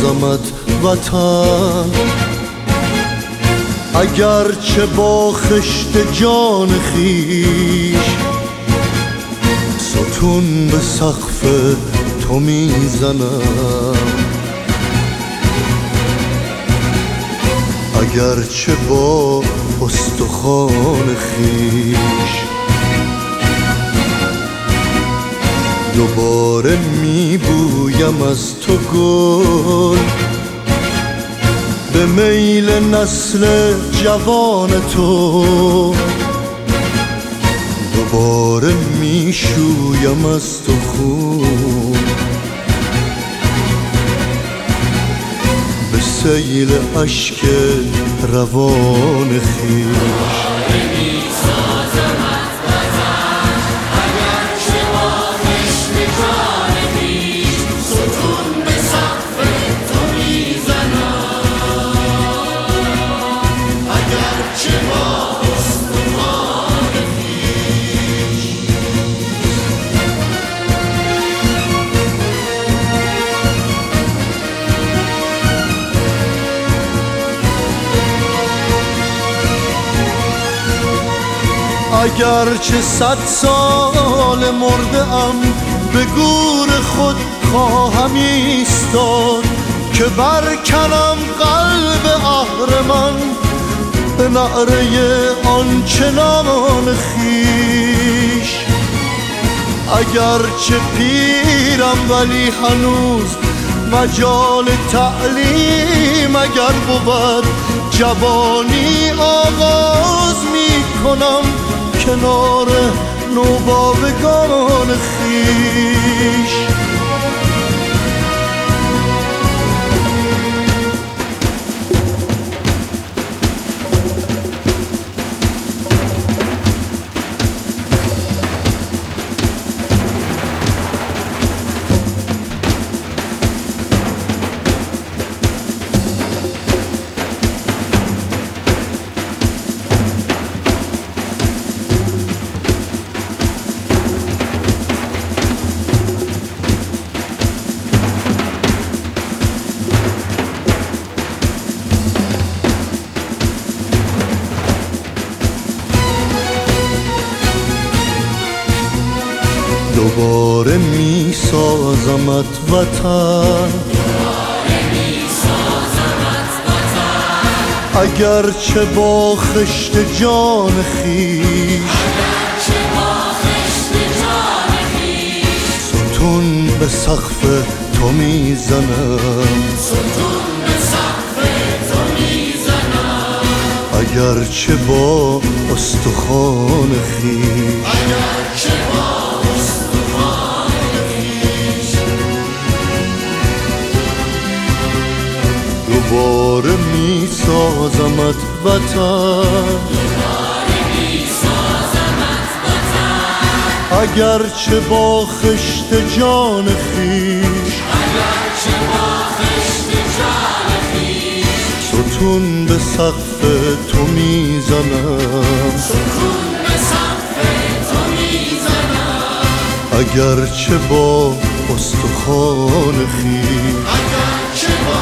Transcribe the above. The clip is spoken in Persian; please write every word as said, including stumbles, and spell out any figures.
سازمت وطن، اگرچه با خشت جان خویش ستون به سقف تو میزنم، اگرچه با استخوان خویش دوباره میبویم از تو گل، به میل نسل جوان تو دوباره میشویم از تو خون، به سیل اشک روان خویش. اگرچه صد سال مرده ام به گور خود خواهم ایستاد، که برکنم قلب اهرمن به نعره آنچنان خویش. اگرچه پیرم ولی هنوز مجال تعلیم اگر بود، جوانی آغاز می کنم کنار نوباوگان خویش. دوباره می سازمت وطن، اگرچه با خشت جان خویش ستون به سقف تو میزنم، اگرچه با استخوان خویش دوباره می سازمت وطن، اگرچه با خشت جان خویش ستون به سقف تو میزنم، اگرچه با استخوان خویش